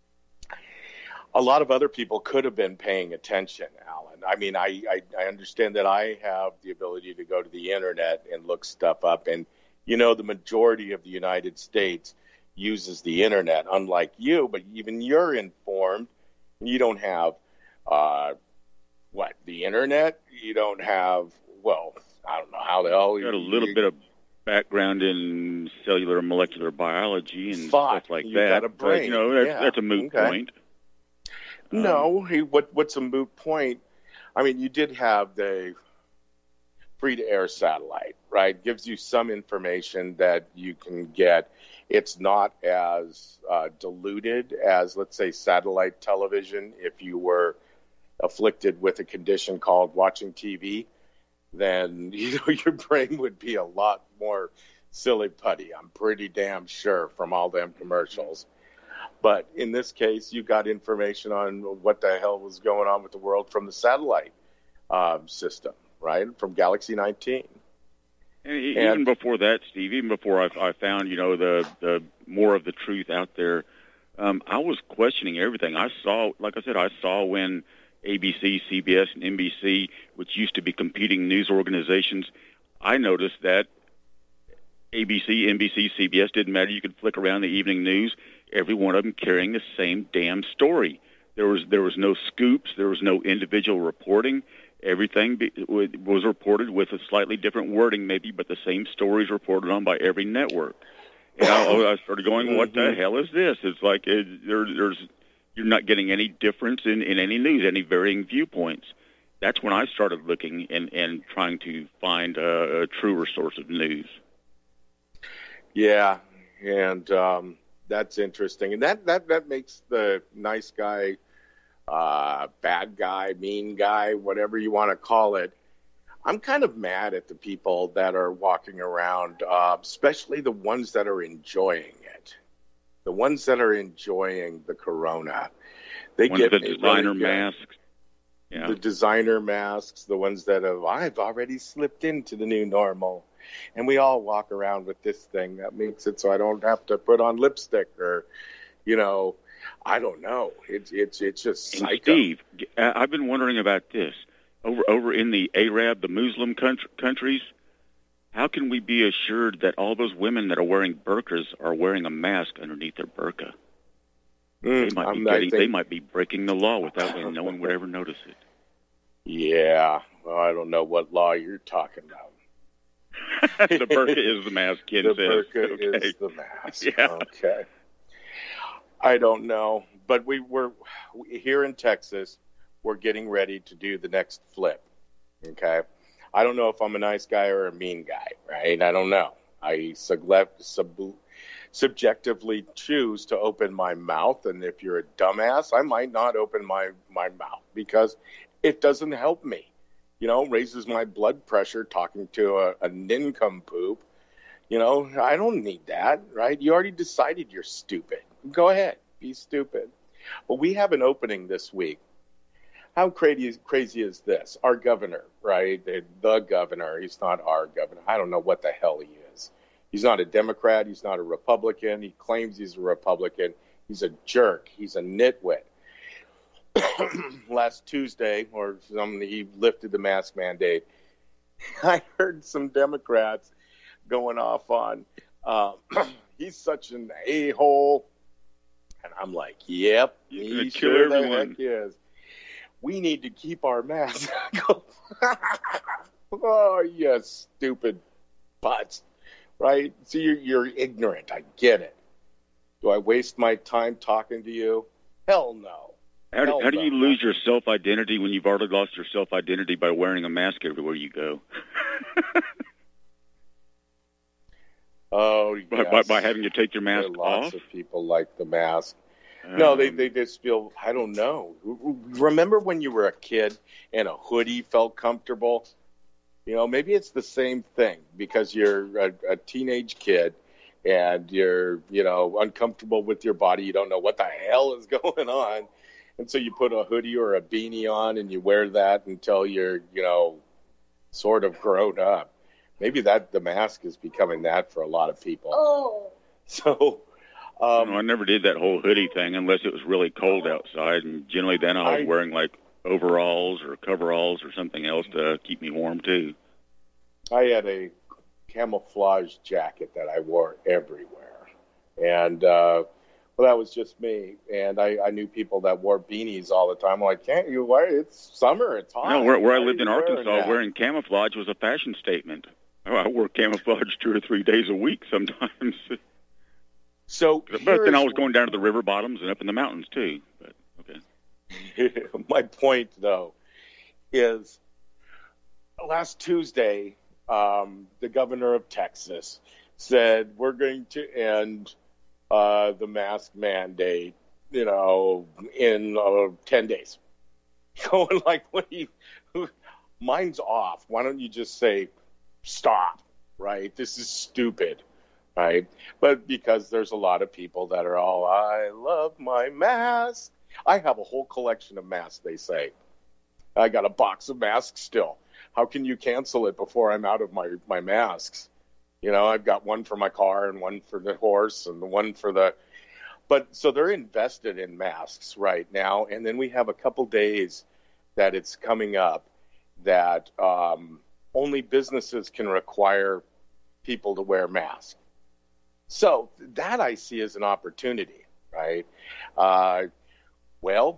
a lot of other people could have been paying attention, Alan. I mean, I, I, I understand that I have the ability to go to the internet and look stuff up. And, you know, the majority of the United States uses the internet, unlike you, but even you're informed. You don't have, uh, what, the internet? You don't have, well, I don't know how the hell. You got a little you, bit of background in cellular and molecular biology and thought, stuff like you that. Got a brain. But, you know, that's, yeah. that's a moot okay. point. No, he, what what's a moot point? I mean, you did have the free-to-air satellite, right? Gives you some information that you can get. It's not as uh, diluted as, let's say, satellite television. If you were afflicted with a condition called watching T V, then you know your brain would be a lot more silly putty. I'm pretty damn sure from all them commercials. But in this case, you got information on what the hell was going on with the world from the satellite um, system, right? From Galaxy nineteen. And even and, before that, Steve, even before I, I found, you know, the, the more of the truth out there, um, I was questioning everything. I saw, like I said, I saw when A B C, C B S, and N B C, which used to be competing news organizations, I noticed that A B C, N B C, C B S, didn't matter. You could flick around the evening news, every one of them carrying the same damn story. There was there was no scoops. There was no individual reporting. everything be, was reported with a slightly different wording maybe, but the same stories reported on by every network. And I, I started going, what the hell is this? It's like it, there, there's you're not getting any difference in, in any news, any varying viewpoints. That's when I started looking and, and trying to find a, a truer source of news. Yeah, and um, that's interesting. And that, that, that makes the nice guy, uh, bad guy, mean guy, whatever you want to call it. I'm kind of mad at the people that are walking around, uh, especially the ones that are enjoying it. The ones that are enjoying the corona. They ones get the me designer really masks. Yeah. The designer masks, the ones that have, I've already slipped into the new normal. And we all walk around with this thing that makes it so I don't have to put on lipstick or, you know, I don't know. It's it's it's just psycho. And Steve, I've been wondering about this. Over over in the Arab, the Muslim country, countries, how can we be assured that all those women that are wearing burqas are wearing a mask underneath their burqa? Mm, they might I'm, be getting, think... they might be breaking the law without no one would ever notice it. Yeah, well, I don't know what law you're talking about. The burqa is the mask, kid. The says. burqa Okay. is the mask. Yeah. Okay. I don't know, but we were here in Texas. We're getting ready to do the next flip. Okay. I don't know if I'm a nice guy or a mean guy, right? I don't know. I sub- sub- subjectively choose to open my mouth, and if you're a dumbass, I might not open my, my mouth because it doesn't help me. You know, raises my blood pressure talking to a, a nincompoop. You know, I don't need that, right? You already decided you're stupid. Go ahead, be stupid. But we have an opening this week. How crazy, crazy is this? Our governor, right? The, the governor, he's not our governor. I don't know what the hell he is. He's not a Democrat. He's not a Republican. He claims he's a Republican. He's a jerk. He's a nitwit. Last Tuesday, or some, he lifted the mask mandate. I heard some Democrats going off on, um, he's such an a-hole. And I'm like, yep, he sure the heck is. We need to keep our masks. Oh, you stupid butts, right? So you're, you're ignorant. I get it. Do I waste my time talking to you? Hell no. How do, Hell how do no. you lose your self-identity when you've already lost your self-identity by wearing a mask everywhere you go? Oh, yes. By, by, by having to take your mask there are lots off? of people like the mask. Um, No, they, they just feel, I don't know. Remember when you were a kid and a hoodie felt comfortable? You know, maybe it's the same thing because you're a, a teenage kid and you're, you know, uncomfortable with your body. You don't know what the hell is going on. And so you put a hoodie or a beanie on and you wear that until you're, you know, sort of grown up. Maybe that the mask is becoming that for a lot of people. Oh. So... Um, no, I never did that whole hoodie thing unless it was really cold outside, and generally then I was I, wearing like overalls or coveralls or something else to keep me warm too. I had a camouflage jacket that I wore everywhere, and uh, well, that was just me. And I, I knew people that wore beanies all the time. I'm like, can't you wear? It's summer. It's hot. No, where, where I Why lived are in you Arkansas, wearing, wearing camouflage was a fashion statement. I wore camouflage two or three days a week sometimes. So, but then I was going down to the river bottoms and up in the mountains too. But okay. My point, though, is last Tuesday, um, the governor of Texas said we're going to end uh, the mask mandate, you know, in uh, ten days. Going like, what do you? Mine's off. Why don't you just say stop? Right? This is stupid. Right, but because there's a lot of people that are all, I love my mask. I have a whole collection of masks, they say. I got a box of masks still. How can you cancel it before I'm out of my, my masks? You know, I've got one for my car and one for the horse and the one for the... But so they're invested in masks right now. And then we have a couple days that it's coming up that um, only businesses can require people to wear masks. So that I see as an opportunity, right? Uh, well,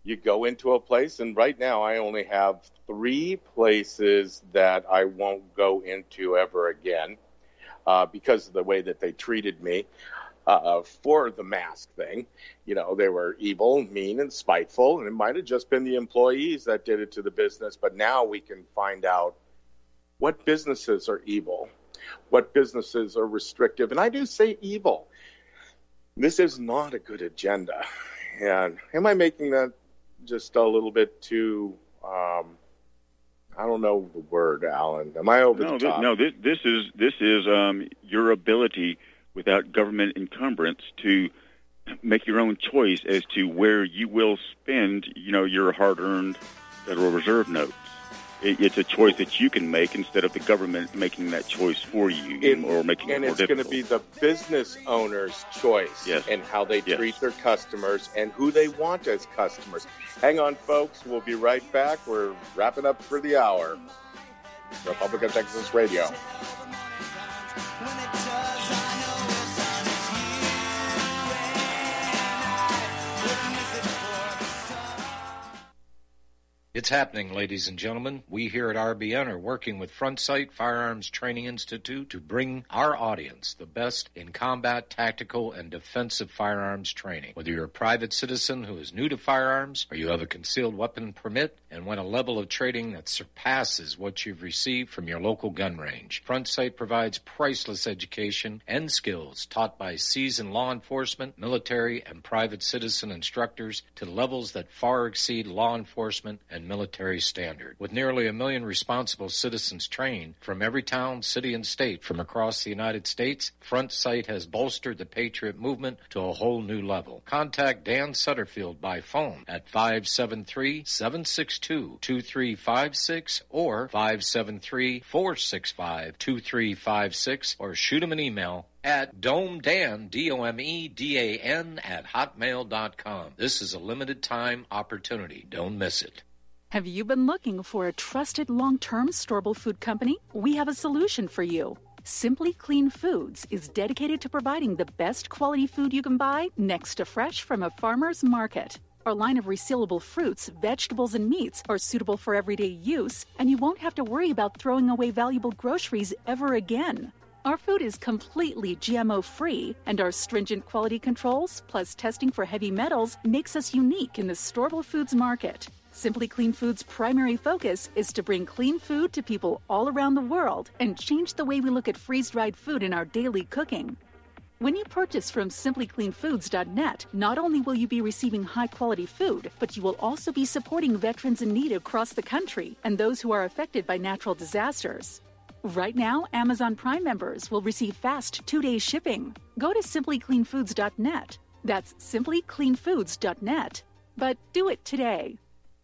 you go into a place, and right now I only have three places that I won't go into ever again uh, because of the way that they treated me uh, for the mask thing. You know, they were evil, mean, and spiteful, and it might have just been the employees that did it to the business, but now we can find out what businesses are evil, what businesses are restrictive, and I do say evil. This is not a good agenda. And am I making that just a little bit too, um, I don't know the word, Alan. Am I over no, the top? This, no, this, this is this is um, your ability without government encumbrance to make your own choice as to where you will spend, you know, your hard-earned Federal Reserve notes. It, it's a choice that you can make instead of the government making that choice for you It, or making it and more it's going to difficult. be the business owner's choice Yes. and how they Yes. treat their customers and who they want as customers. Hang on, folks. We'll be right back. We're wrapping up for the hour. Republic of Texas Radio. It's happening, ladies and gentlemen. We here at R B N are working with Front Sight Firearms Training Institute to bring our audience the best in combat, tactical, and defensive firearms training. Whether you're a private citizen who is new to firearms or you have a concealed weapon permit and want a level of training that surpasses what you've received from your local gun range, Front Sight provides priceless education and skills taught by seasoned law enforcement, military, and private citizen instructors to levels that far exceed law enforcement and military standard. With nearly a million responsible citizens trained from every town, city, and state from across the United States, Front Sight has bolstered the Patriot movement to a whole new level. Contact Dan Sutterfield by phone at five seven three, seven six two, two three five six or five seven three, four six five, two three five six or shoot him an email at domedan, D O M E D A N, at hotmail dot com. This is a limited time opportunity. Don't miss it. Have you been looking for a trusted long-term storable food company? We have a solution for you. Simply Clean Foods is dedicated to providing the best quality food you can buy next to fresh from a farmer's market. Our line of resealable fruits, vegetables, and meats are suitable for everyday use, and you won't have to worry about throwing away valuable groceries ever again. Our food is completely G M O-free, and our stringent quality controls, plus testing for heavy metals, makes us unique in the storable foods market. Simply Clean Foods' primary focus is to bring clean food to people all around the world and change the way we look at freeze-dried food in our daily cooking. When you purchase from simply clean foods dot net, not only will you be receiving high-quality food, but you will also be supporting veterans in need across the country and those who are affected by natural disasters. Right now, Amazon Prime members will receive fast two-day shipping. Go to simply clean foods dot net. That's simply clean foods dot net. But do it today.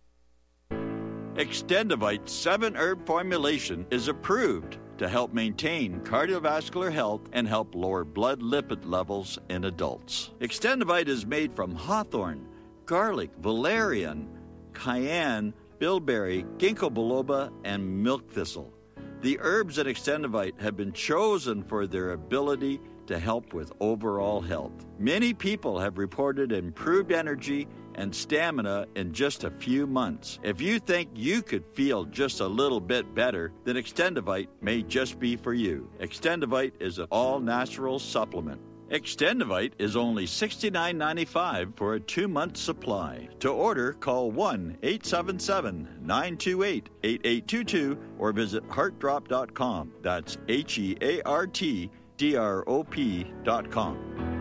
Extendivite seven herb formulation is approved to help maintain cardiovascular health and help lower blood lipid levels in adults. Extendivite is made from hawthorn, garlic, valerian, cayenne, bilberry, ginkgo biloba, and milk thistle. The herbs in Extendivite have been chosen for their ability to help with overall health. Many people have reported improved energy and stamina in just a few months. If you think you could feel just a little bit better, then Extendivite may just be for you. Extendivite is an all-natural supplement. Extendivite is only sixty-nine ninety-five for a two-month supply. To order, call one eight seven seven, nine two eight, eight eight two two or visit heart drop dot com. That's H E A R T D R O P dot com.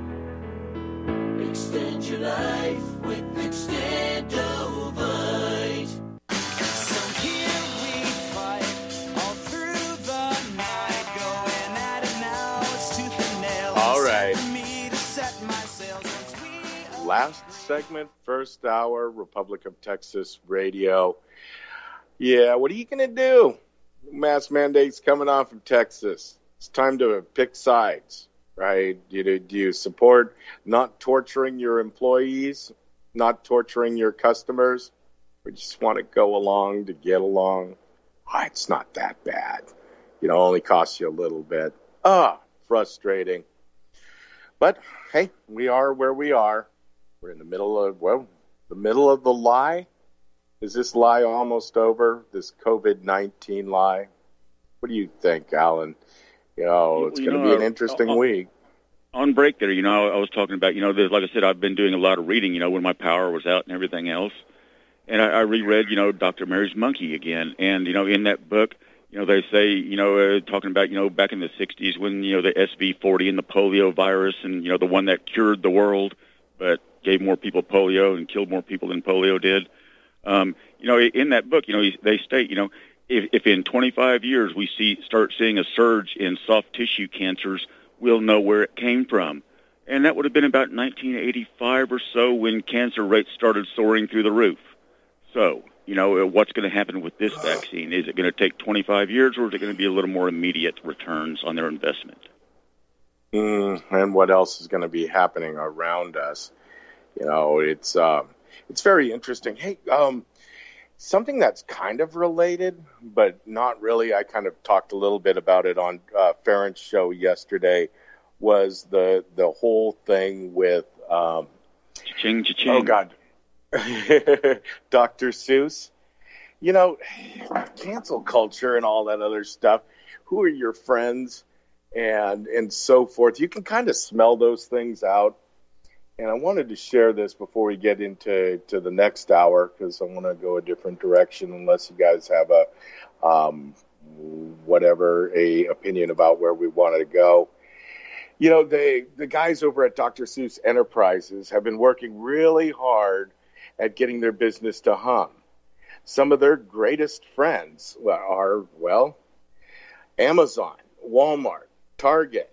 Extend your life with Extendovite. So here we fight all through the night, going at it now. It's tooth and nail. All right. For me to set my sails once we Last segment, first hour, Republic of Texas Radio. Yeah, what are you going to do? Mass mandates coming off of Texas. It's time to pick sides. Right? Do you, do you support not torturing your employees, not torturing your customers, or just want to go along to get along? Oh, it's not that bad. You know, only costs you a little bit. Ah, frustrating. But, hey, we are where we are. We're in the middle of, well, the middle of the lie? Is this lie almost over, this COVID nineteen lie? What do you think, Alan? You know, it's going to be an interesting uh, week. On break there, you know, I was talking about, you know, there's, like I said, I've been doing a lot of reading, you know, when my power was out and everything else. And I, I reread, you know, Doctor Mary's Monkey again. And, you know, in that book, you know, they say, you know, uh, talking about, you know, back in the sixties when, you know, the S V forty and the polio virus and, you know, the one that cured the world but gave more people polio and killed more people than polio did. Um, you know, in that book, you know, they state, you know, if, if in twenty-five years we see start seeing a surge in soft tissue cancers, we'll know where it came from. And that would have been about nineteen eighty-five or so when cancer rates started soaring through the roof. So, you know, what's going to happen with this vaccine? Is it going to take twenty-five years, or is it going to be a little more immediate returns on their investment? Mm, and what else is going to be happening around us? You know, it's um, it's very interesting. Hey, um, something that's kind of related, but not really. I kind of talked a little bit about it on uh, Farron's show yesterday. Was the the whole thing with um, cha-ching, cha-ching. Oh God. Doctor Seuss, you know, cancel culture and all that other stuff. Who are your friends and and so forth? You can kind of smell those things out. And I wanted to share this before we get into to the next hour because I want to go a different direction unless you guys have a um, whatever a opinion about where we wanted to go. You know, they the guys over at Doctor Seuss Enterprises have been working really hard at getting their business to hum. Some of their greatest friends are, well, Amazon, Walmart, Target,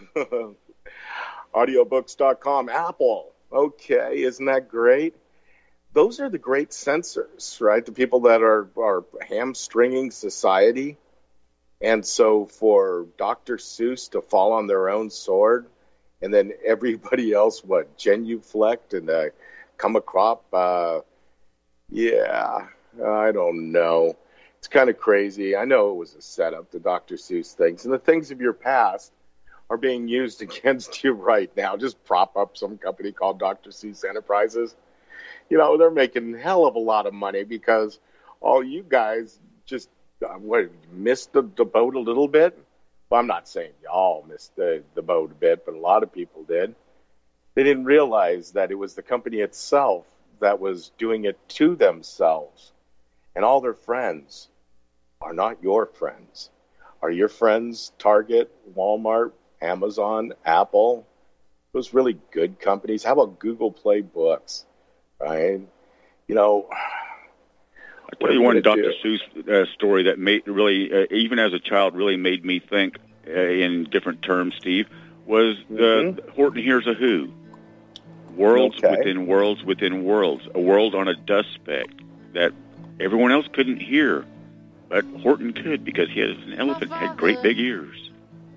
audiobooks dot com, Apple. Okay, isn't that great? Those are the great censors, right? The people that are, are hamstringing society. And so for Doctor Seuss to fall on their own sword, and then everybody else, what, genuflect and uh, come a crop, uh, yeah, I don't know. It's kind of crazy. I know it was a setup, the Doctor Seuss things. And the things of your past are being used against you right now. Just prop up some company called Doctor Seuss Enterprises. You know, they're making hell of a lot of money because all you guys just, uh, what, missed the, the boat a little bit? Well, I'm not saying y'all missed the, the boat a bit, but a lot of people did. They didn't realize that it was the company itself that was doing it to themselves. And all their friends are not your friends. Are your friends Target, Walmart, Amazon, Apple? Those really good companies. How about Google Play Books, right? You know, I'll tell you one Doctor Seuss uh, story that made really, uh, even as a child, really made me think uh, in different terms, Steve, was the mm-hmm. Horton Hears a Who. Worlds okay. within worlds within worlds. A world on a dust speck that everyone else couldn't hear, but Horton could because he has an elephant had great big ears.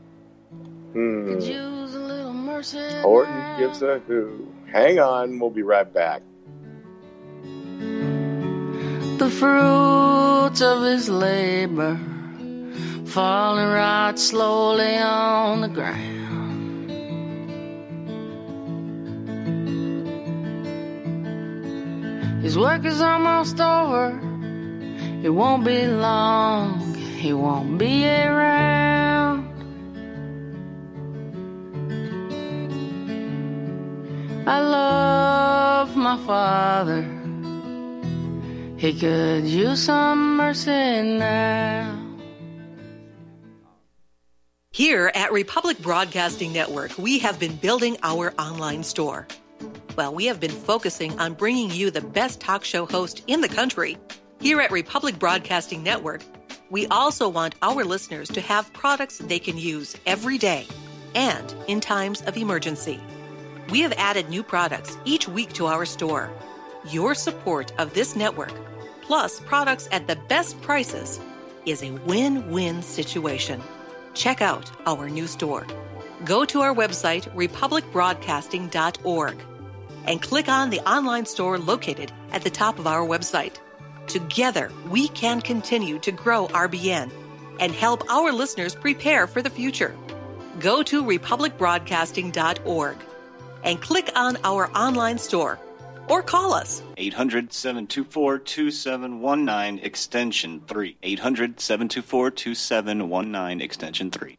Hmm. Horton gives a who. Hang on, we'll be right back. The fruits of his labor falling right slowly on the ground. His work is almost over. It won't be long. He won't be around. I love my father. He could use some mercy now. Here at Republic Broadcasting Network, we have been building our online store. Well, we have been focusing on bringing you the best talk show host in the country. Here at Republic Broadcasting Network, we also want our listeners to have products they can use every day and in times of emergency. We have added new products each week to our store. Your support of this network, plus products at the best prices, is a win-win situation. Check out our new store. Go to our website, republic broadcasting dot org. and click on the online store located at the top of our website. Together, we can continue to grow R B N and help our listeners prepare for the future. Go to republic broadcasting dot org and click on our online store, or call us. eight hundred, seven two four, two seven one nine, extension three. eight hundred, seven two four, two seven one nine, extension three.